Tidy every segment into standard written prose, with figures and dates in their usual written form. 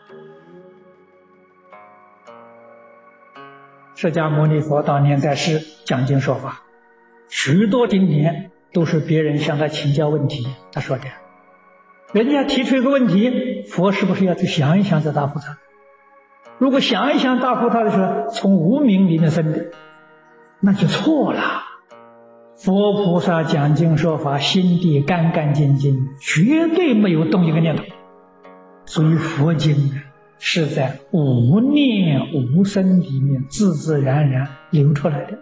释迦牟尼佛当年在世讲经说法，许多经典都是别人向他请教问题，他说的。人家提出一个问题，佛是不是要去想一想再答复他？如果想一想答复他的时候，从无明里面生的，那就错了。佛菩萨讲经说法，心地干干净净，绝对没有动一个念头。所以佛经是在无念无生里面自自然然流出来的。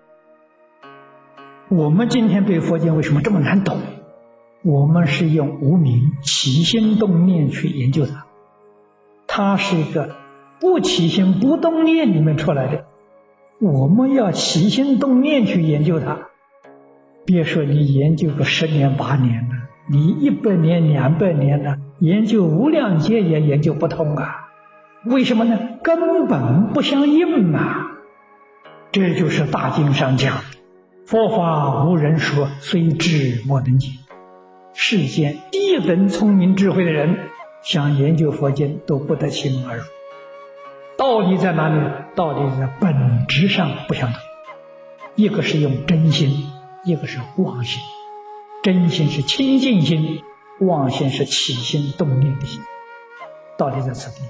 我们今天对佛经为什么这么难懂？我们是用无明起心动念去研究它，它是一个不起心不动念里面出来的。我们要起心动念去研究它，别说你研究个10年8年了，你100年200年了，研究无量劫也研究不通啊。为什么呢？根本不相应啊。这就是大经上讲，佛法无人说，虽知莫能解。世间第一等聪明智慧的人想研究佛经都不得其门而入。道理在哪里？道理在本质上不相同。一个是用真心，一个是妄心。真心是清净心，妄心是起心动念的心。道理在此地。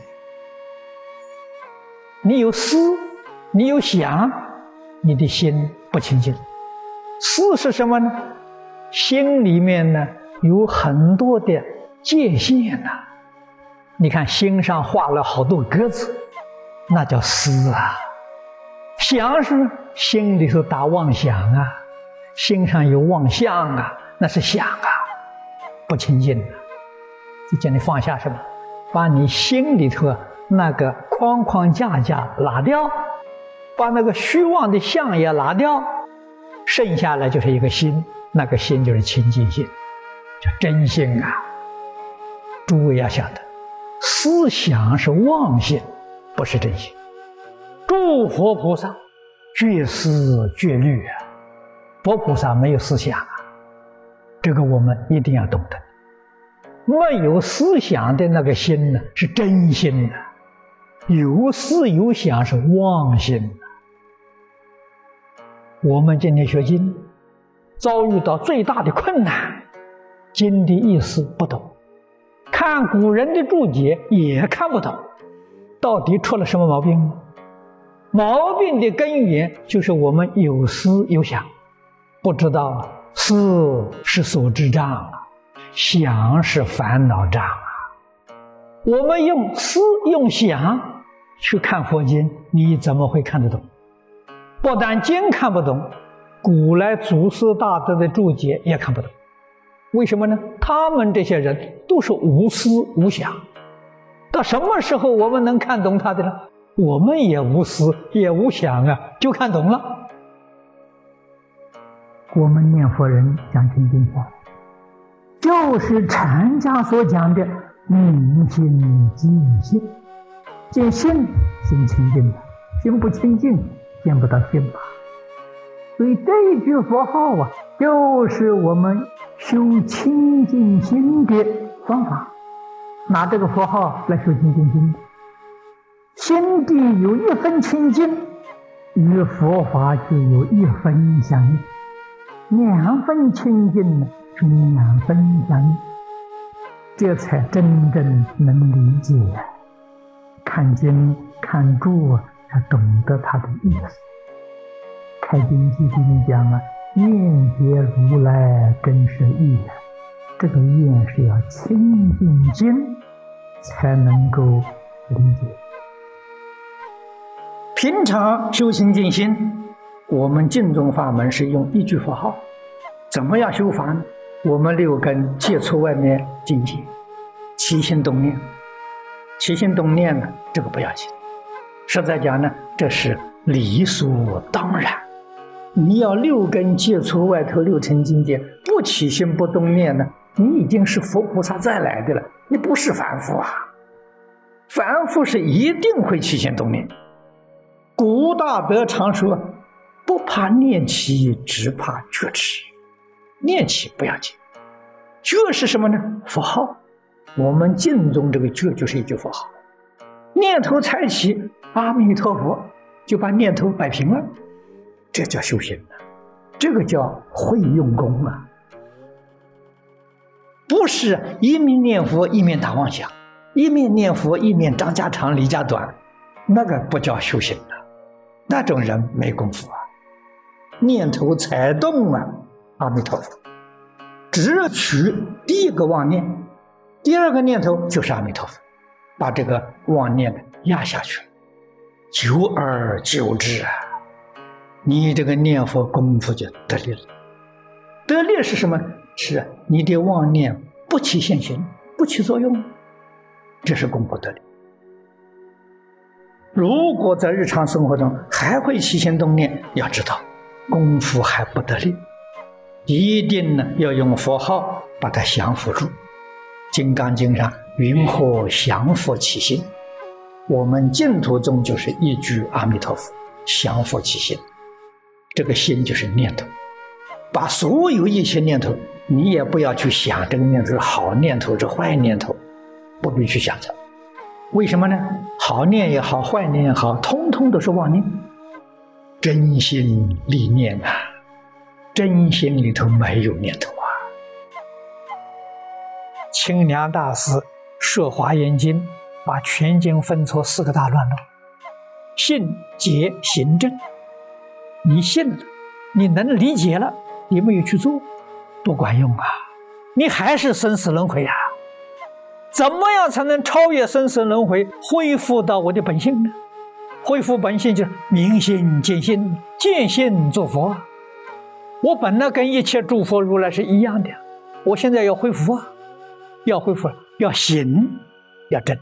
你有思，你有想，你的心不清净。思是什么呢？心里面呢有很多的界限呐。你看心上画了好多格子，那叫思啊。想是心里头打妄想啊，心上有妄相啊，那是想啊，不清净啊。就叫你放下什么？把你心里头那个框框架架拿掉，把那个虚妄的相也拿掉，剩下来就是一个心，那个心就是清净心，叫真心啊。诸位要晓得，思想是妄心，不是真心。诸佛菩萨绝思绝虑啊，佛菩萨没有思想啊，这个我们一定要懂得。没有思想的那个心呢，是真心的；有思有想是妄心的。我们今天学经，遭遇到最大的困难，经的意思不懂，看古人的注解也看不懂，到底出了什么毛病呢？毛病的根源就是我们有思有想，不知道思是所知障啊，想是烦恼障啊。我们用思用想去看佛经，你怎么会看得懂？不但经看不懂，古来祖师大德的注解也看不懂。为什么呢？他们这些人都是无思无想，到什么时候我们能看懂他的呢？我们也无思也无想啊，就看懂了。我们念佛人讲清净法，就是禅家所讲的明心见性。见性，心清净的；心不清净，见不到性法。所以这一句佛号啊，就是我们修清净心的方法。拿这个佛号来修清净心，心地有1分清净，与佛法就有1分相应；2分清净呢，是2分相应。这才真正能理解。看经看注才懂得它的意思。开经记里面讲啊，愿解如来真实义啊，这个愿是要清净经才能够理解。平常修清净心，我们净宗法门是用一句佛号。怎么样修法呢？我们6根接触外面境界，起心动念。起心动念呢，这个不要紧。实在讲呢，这是理所当然。你要6根接触外头6尘境界，不起心不动念呢，你已经是佛菩萨再来的了，你不是凡夫啊。凡夫是一定会起心动念。古大德常说，不怕念起，只怕觉迟。念起不要紧，觉是什么呢？佛号。我们净宗这个觉就是一句佛号， 念头才起，阿弥陀佛，就把念头摆平了，这叫修行啊，这个叫会用功啊，不是一面念佛一面打妄想，一面念佛一面张家长李家短，那个不叫修行啊，那种人没功夫啊。念头才动啊，阿弥陀佛，只取第一个妄念，第二个念头就是阿弥陀佛，把这个妄念压下去，久而久之啊，你这个念佛功夫就得力了。得力是什么？是你的妄念不起现行，不起作用，这是功夫得力。如果在日常生活中还会起心动念，要知道功夫还不得力，一定呢要用佛号把它降伏住。金刚经上云何降伏其心，我们净土宗就是一句阿弥陀佛，降伏其心。这个心就是念头，把所有一切念头，你也不要去想这个念头是好念头是坏念头，不必去想它。为什么呢？好念也好，坏念也好，通通都是妄念。真心立念啊，真心里头没有念头啊。清凉大师摄华严经，把全经分作4个大段落：信、解、行、证。你信了，你能理解了，你没有去做，不管用啊，你还是生死轮回啊。怎么样才能超越生死轮回，恢复到我的本性呢？恢复本性就是明心见性，见性做佛。我本来跟一切诸佛如来是一样的，我现在要恢复啊，要恢复，要行，要正。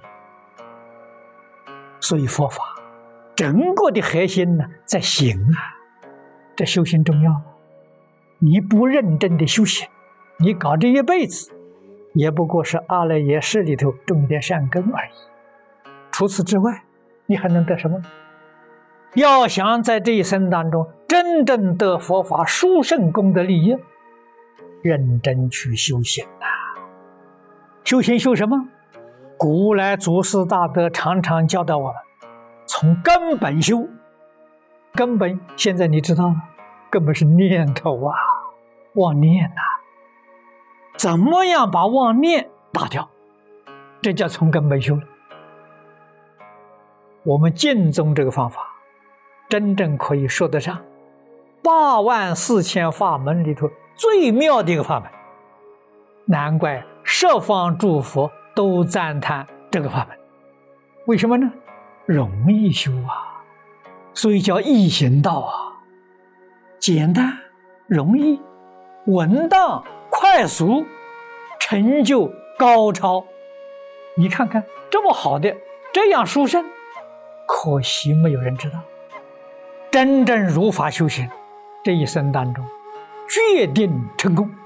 所以佛法整个的核心呢，在行啊，这修行重要。你不认真的修行，你搞这一辈子，也不过是阿赖耶识里头种一点善根而已。除此之外，你还能得什么？要想在这一生当中真正得佛法殊胜功德利益，认真去修行啊！修行修什么？古来祖师大德常常教导我们，从根本修。根本现在你知道了，根本是念头啊，妄念啊。怎么样把妄念打掉？这叫从根本修了。我们净宗这个方法，真正可以说得上84000法门里头最妙的一个法门。难怪十方诸佛都赞叹这个法门。为什么呢？容易修啊，所以叫易行道啊，简单、容易、稳当、快速，成就高超。你看看这么好的，这样殊胜，可惜没有人知道。真正如法修行，这一生当中决定成功。